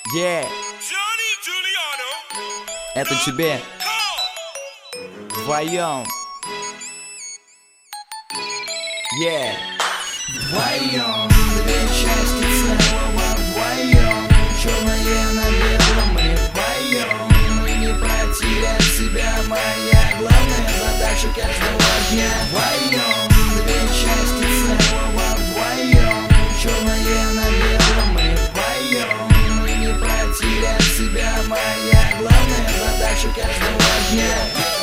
Yeah. Это тебе вдвоем. Yeah. Вдвоем, две части целого вдвоем. Черное на белом мы поем. Мы не потерять себя, моя главная задача каждого дня. Вдвоем, две части целого вдвоем. Черное на белом мы поем. Мы не потерять себя, моя главная задача каждого дня.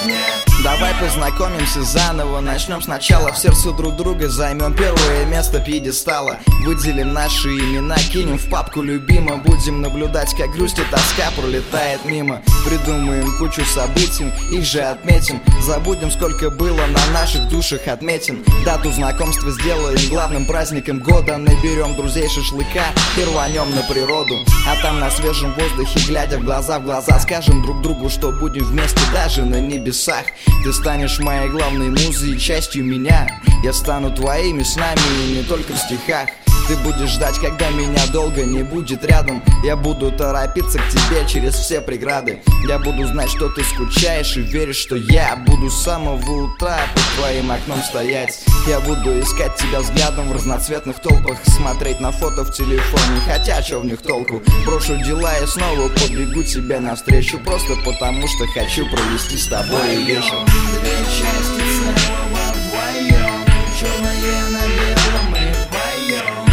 Давай познакомимся заново, начнем сначала. В сердце друг друга займем первое место пьедестала. Выделим наши имена, кинем в папку любимо. Будем наблюдать, как грусть и тоска пролетает мимо. Придумаем кучу событий, их же отметим. Забудем, сколько было на наших душах отметин. Дату знакомства сделаем главным праздником года. Наберем друзей шашлыка и рванем на природу. А там на свежем воздухе, глядя в глаза, скажем друг другу, что будем вместе даже на небесах. Ты станешь моей главной музой, частью меня. Я стану твоими снами, и не только в стихах. Ты будешь ждать, когда меня долго не будет рядом. Я буду торопиться к тебе через все преграды. Я буду знать, что ты скучаешь и веришь, что я буду с самого утра под твоим окном стоять. Я буду искать тебя взглядом в разноцветных толпах, смотреть на фото в телефоне, хотя чё в них толку. Брошу дела и снова побегу тебе навстречу, просто потому что хочу провести с тобой вечер. Две части целого вдвоем. Черное на белом мы поем.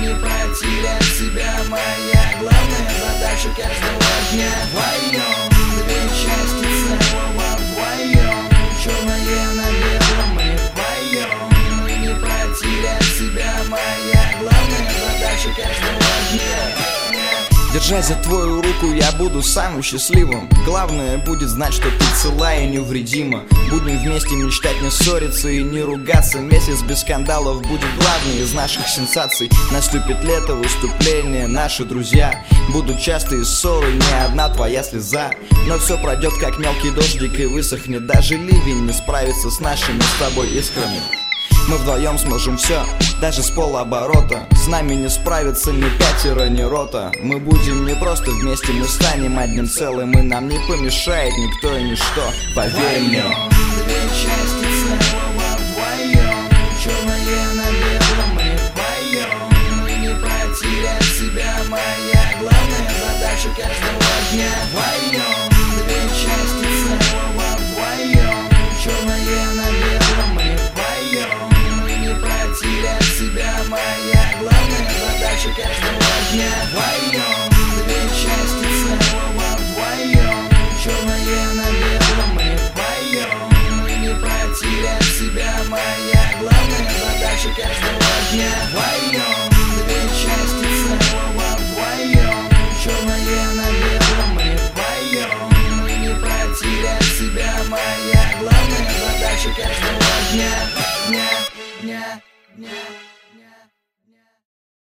Потерять себя, моя главная задача каждого дня. Вдвоем, две части целого вдвоем. Черное на белом мы поем. Мы не потерять себя, моя главная задача каждого дня. Держась за твою руку, я буду самым счастливым. Главное будет знать, что ты цела и невредима. Будем вместе мечтать, не ссориться и не ругаться. Месяц без скандалов будет главной из наших сенсаций. Наступит лето, выступление, наши друзья. Будут частые ссоры, не одна твоя слеза. Но все пройдет, как мелкий дождик, и высохнет. Даже ливень не справится с нашими с тобой искрами. Мы вдвоем сможем все, даже с полоборота. С нами не справится ни пятеро, ни рота. Мы будем не просто вместе, мы станем одним целым. И нам не помешает никто и ничто, поверь мне. Две части целого вдвоем. Черное на белом мы поем. Мы не потерять себя, моя главная задача каждого дня. Вдвоем, две части целого вдвоем. Черное на белом мы поем. Потерять себя, моя главная задача каждого дня. Вдвоем, две части целого вдвоем. Черное на белом мы поем. Мы не потерять себя, моя главная задача каждого дня. Вдвоем, две части целого вдвоем. Черное на белом мы поем. Мы не потерять себя, моя главная задача каждого дня. Yeah.